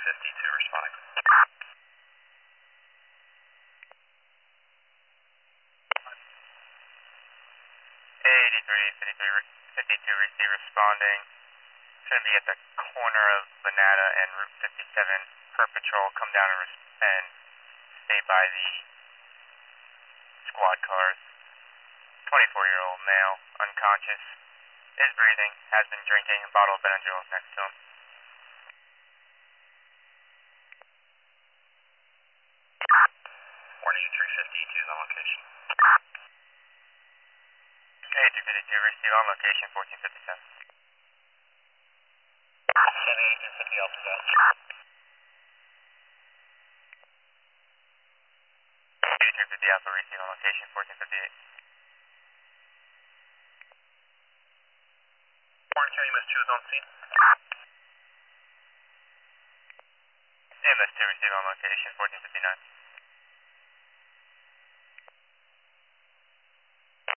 52 responding. 52 receive responding. It's going to be at the corner of Bonata and Route 57 per patrol. Come down and stay by the squad cars. 24-year-old male, unconscious, is breathing, has been drinking, a bottle of Benadryl is next to him. Warning 352 is on location. 252, receive on location 1457. 7850 Alpha South. 8250 Alpha, receive on location 1458. Warren County MS2 is on scene. MS2 receive on location 1459.